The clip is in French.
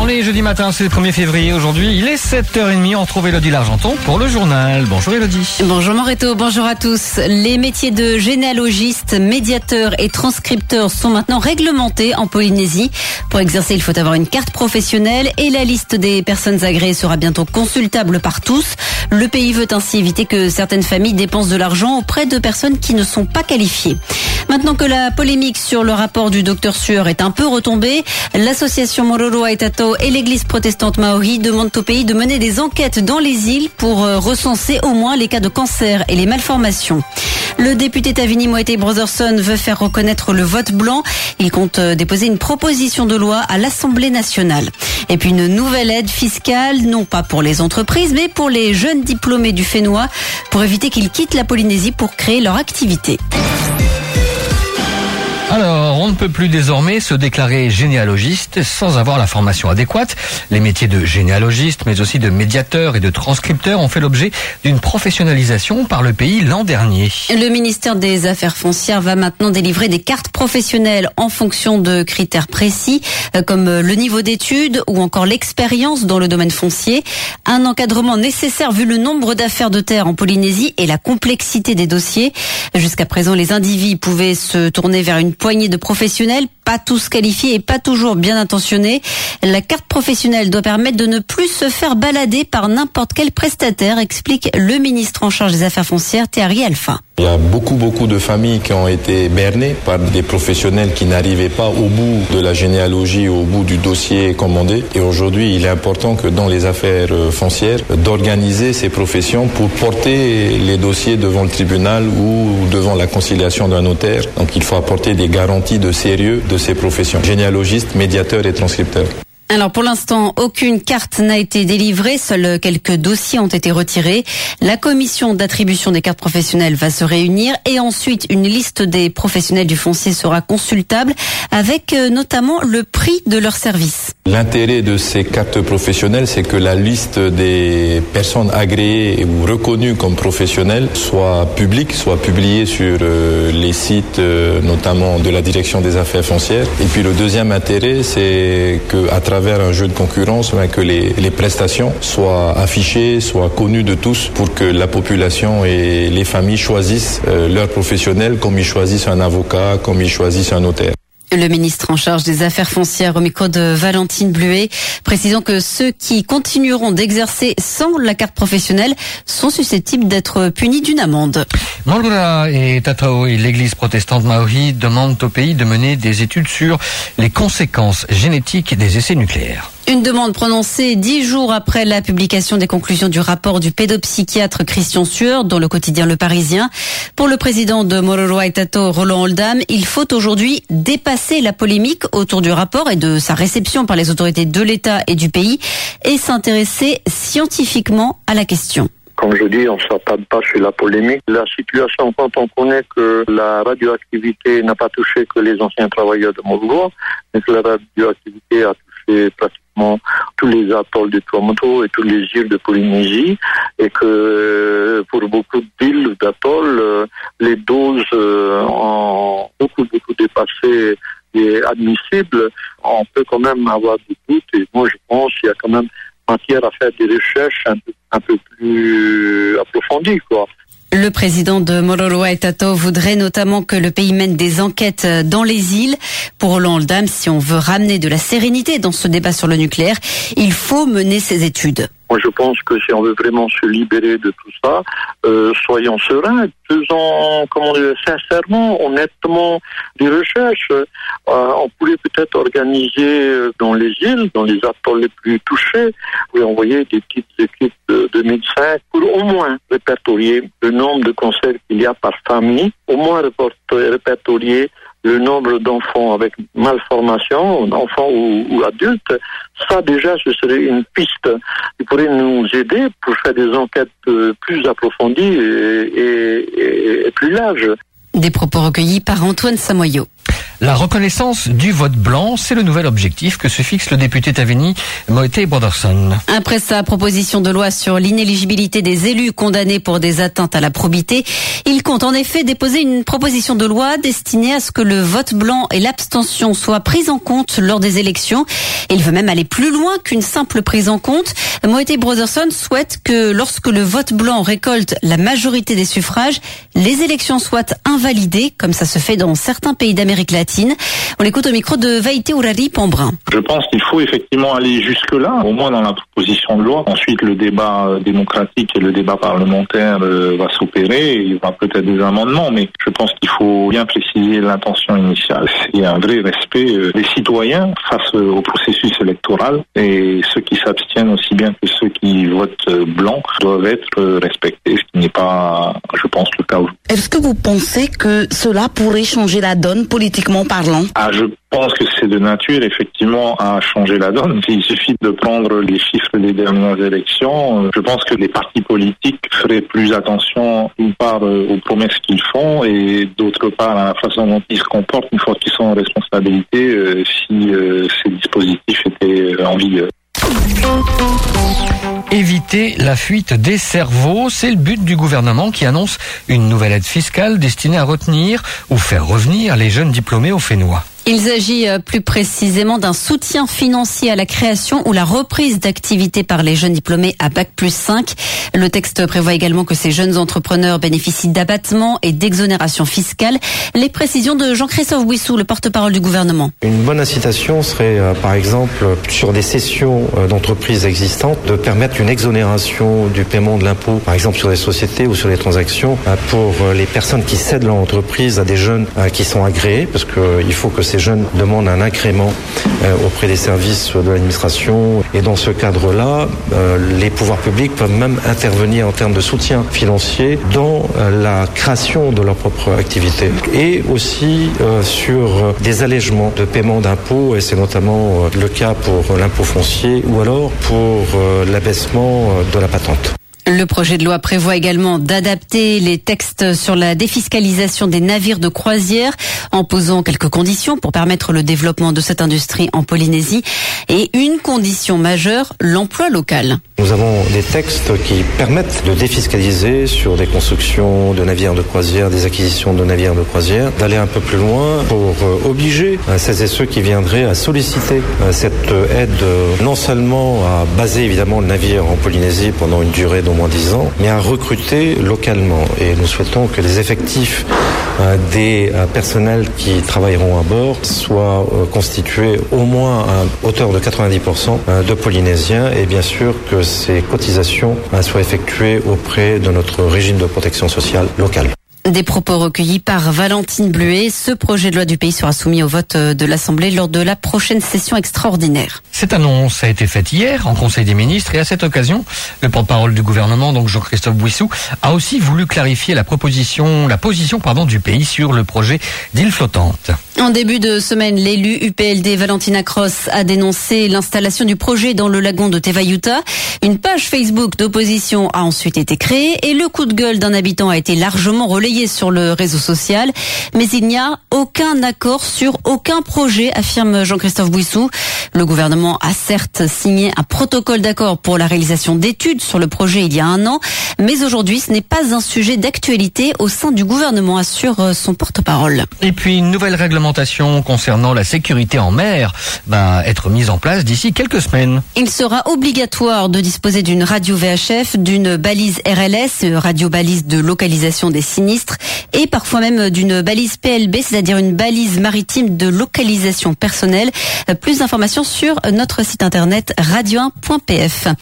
On est jeudi matin, c'est le 1er février. Aujourd'hui, il est 7h30. On retrouve Élodie Largenton pour le journal. Bonjour Élodie. Bonjour Moreto, bonjour à tous. Les métiers de généalogiste, médiateur et transcripteur sont maintenant réglementés en Polynésie. Pour exercer, il faut avoir une carte professionnelle et la liste des personnes agréées sera bientôt consultable par tous. Le pays veut ainsi éviter que certaines familles dépensent de l'argent auprès de personnes qui ne sont pas qualifiées. Maintenant que la polémique sur le rapport du docteur Sueur est un peu retombée, l'association Mororoa Etato et l'église protestante Maori demandent au pays de mener des enquêtes dans les îles pour recenser au moins les cas de cancer et les malformations. Le député Tavini Moete Brotherson veut faire reconnaître le vote blanc. Il compte déposer une proposition de loi à l'Assemblée nationale. Et puis une nouvelle aide fiscale, non pas pour les entreprises, mais pour les jeunes diplômés du Fénois, pour éviter qu'ils quittent la Polynésie pour créer leur activité. Alors, on ne peut plus désormais se déclarer généalogiste sans avoir la formation adéquate. Les métiers de généalogiste, mais aussi de médiateur et de transcripteur ont fait l'objet d'une professionnalisation par le pays l'an dernier. Le ministère des Affaires foncières va maintenant délivrer des cartes professionnelles en fonction de critères précis, comme le niveau d'études ou encore l'expérience dans le domaine foncier. Un encadrement nécessaire vu le nombre d'affaires de terre en Polynésie et la complexité des dossiers. Jusqu'à présent, les individus pouvaient se tourner vers une poignée de professionnels, pas tous qualifiés et pas toujours bien intentionnés. La carte professionnelle doit permettre de ne plus se faire balader par n'importe quel prestataire, explique le ministre en charge des Affaires foncières, Théari Alpha. Il y a beaucoup de familles qui ont été bernées par des professionnels qui n'arrivaient pas au bout de la généalogie, au bout du dossier commandé. Et aujourd'hui, il est important que dans les affaires foncières, d'organiser ces professions pour porter les dossiers devant le tribunal ou devant la conciliation d'un notaire. Donc il faut apporter des garanties de sérieux de ces professions. Généalogistes, médiateurs et transcripteurs. Alors pour l'instant, aucune carte n'a été délivrée, seuls quelques dossiers ont été retirés. La commission d'attribution des cartes professionnelles va se réunir et ensuite une liste des professionnels du foncier sera consultable avec notamment le prix de leur service. L'intérêt de ces cartes professionnelles, c'est que la liste des personnes agréées ou reconnues comme professionnelles soit publique, soit publiée sur les sites notamment de la direction des affaires foncières. Et puis le deuxième intérêt, c'est qu'à travers un jeu de concurrence, que les prestations soient affichées, soient connues de tous pour que la population et les familles choisissent leurs professionnels comme ils choisissent un avocat, comme ils choisissent un notaire. Le ministre en charge des Affaires foncières au micro de Valentine Bluet, précisant que ceux qui continueront d'exercer sans la carte professionnelle sont susceptibles d'être punis d'une amende. Mororoa Etato et l'église protestante Maori demandent au pays de mener des études sur les conséquences génétiques des essais nucléaires. Une demande prononcée 10 jours après la publication des conclusions du rapport du pédopsychiatre Christian Sueur dans le quotidien Le Parisien. Pour le président de Mororoa Etato, Roland Oldham, il faut aujourd'hui dépasser la polémique autour du rapport et de sa réception par les autorités de l'État et du pays et s'intéresser scientifiquement à la question. Comme je dis, on ne s'attarde pas sur la polémique. La situation, quand on connaît que la radioactivité n'a pas touché que les anciens travailleurs de Mororoa, mais que la radioactivité a touché pratiquement tous les atolls de Tuamotu et toutes les îles de Polynésie, et que pour beaucoup d'îles, d'atolls, les doses ont beaucoup dépassé et admissibles, on peut quand même avoir des doutes, et moi je pense qu'il y a quand même matière à faire des recherches un peu plus approfondies, quoi. Le président de Mororoa Etato voudrait notamment que le pays mène des enquêtes dans les îles. Pour Roland Oldham, si on veut ramener de la sérénité dans ce débat sur le nucléaire, il faut mener ces études. Moi, je pense que si on veut vraiment se libérer de tout ça, soyons sereins, faisons, sincèrement, honnêtement, des recherches. On pourrait peut-être organiser dans les îles, dans les atolls les plus touchés, vous pouvez envoyer des petites équipes de médecins pour au moins répertorier le nombre de cancers qu'il y a par famille, au moins répertorier le nombre d'enfants avec malformation, enfants ou adultes. Ça déjà, ce serait une piste qui pourrait nous aider pour faire des enquêtes plus approfondies et plus larges. Des propos recueillis par Antoine Samoyo. La reconnaissance du vote blanc, c'est le nouvel objectif que se fixe le député Taveni Moete Broderson. Après sa proposition de loi sur l'inéligibilité des élus condamnés pour des atteintes à la probité, il compte en effet déposer une proposition de loi destinée à ce que le vote blanc et l'abstention soient pris en compte lors des élections. Il veut même aller plus loin qu'une simple prise en compte. Moete Broderson souhaite que lorsque le vote blanc récolte la majorité des suffrages, les élections soient invalidées, comme ça se fait dans certains pays d'Amérique latine. On l'écoute au micro de Vaïté Ourari Pambrin. Je pense qu'il faut effectivement aller jusque-là, au moins dans la proposition de loi. Ensuite, le débat démocratique et le débat parlementaire va s'opérer. Il y aura peut-être des amendements, mais je pense qu'il faut bien préciser l'intention initiale. C'est un vrai respect des citoyens face au processus électoral, et ceux qui s'abstiennent aussi bien que ceux qui votent blanc doivent être respectés, ce qui n'est pas, je pense, le cas. Est-ce que vous pensez que cela pourrait changer la donne politiquement parlant? Je pense que c'est de nature effectivement à changer la donne. Il suffit de prendre les chiffres des dernières élections. Je pense que les partis politiques feraient plus attention d'une part aux promesses qu'ils font et d'autre part à la façon dont ils se comportent une fois qu'ils sont en responsabilité si ces dispositifs étaient en vigueur. Éviter la fuite des cerveaux, c'est le but du gouvernement qui annonce une nouvelle aide fiscale destinée à retenir ou faire revenir les jeunes diplômés au Fénois. Il s'agit plus précisément d'un soutien financier à la création ou la reprise d'activité par les jeunes diplômés à Bac+5. Le texte prévoit également que ces jeunes entrepreneurs bénéficient d'abattements et d'exonérations fiscales. Les précisions de Jean-Christophe Bouissou, le porte-parole du gouvernement. Une bonne incitation serait, par exemple, sur des cessions d'entreprises existantes, de permettre une exonération du paiement de l'impôt, par exemple sur les sociétés ou sur les transactions, pour les personnes qui cèdent leur entreprise à des jeunes qui sont agréés, parce qu'il faut que ces jeunes demandent un incrément auprès des services de l'administration. Et dans ce cadre-là, les pouvoirs publics peuvent même intervenir en termes de soutien financier dans la création de leur propre activité. Et aussi sur des allègements de paiement d'impôts, et c'est notamment le cas pour l'impôt foncier ou alors pour l'abaissement de la patente. Le projet de loi prévoit également d'adapter les textes sur la défiscalisation des navires de croisière en posant quelques conditions pour permettre le développement de cette industrie en Polynésie. Et une condition majeure, l'emploi local. Nous avons des textes qui permettent de défiscaliser sur des constructions de navires de croisière, des acquisitions de navires de croisière, d'aller un peu plus loin pour obliger celles et ceux qui viendraient à solliciter cette aide, non seulement à baser évidemment le navire en Polynésie pendant une durée d'au moins 10 ans, mais à recruter localement. Et nous souhaitons que les effectifs des personnels qui travailleront à bord soient constitués au moins à hauteur de 90% de Polynésiens, et bien sûr que ces cotisations soient effectuées auprès de notre régime de protection sociale local. Des propos recueillis par Valentine Bluet. Ce projet de loi du pays sera soumis au vote de l'Assemblée lors de la prochaine session extraordinaire. Cette annonce a été faite hier en Conseil des ministres et à cette occasion, le porte-parole du gouvernement, donc Jean-Christophe Bouissou, a aussi voulu clarifier la position du pays sur le projet d'île flottante. En début de semaine, l'élu UPLD Valentina Cross a dénoncé l'installation du projet dans le lagon de Tevayuta. Une page Facebook d'opposition a ensuite été créée et le coup de gueule d'un habitant a été largement relayé sur le réseau social. Mais il n'y a aucun accord sur aucun projet, affirme Jean-Christophe Bouissou. Le gouvernement a certes signé un protocole d'accord pour la réalisation d'études sur le projet il y a 1 an, mais aujourd'hui ce n'est pas un sujet d'actualité au sein du gouvernement, assure son porte-parole. Et puis une nouvelle réglementation concernant la sécurité en mer va être mise en place d'ici quelques semaines. Il sera obligatoire de disposer d'une radio VHF, d'une balise RLS, radio balise de localisation des sinistres, et parfois même d'une balise PLB, c'est-à-dire une balise maritime de localisation personnelle. Plus d'informations sur notre site internet radio1.pf.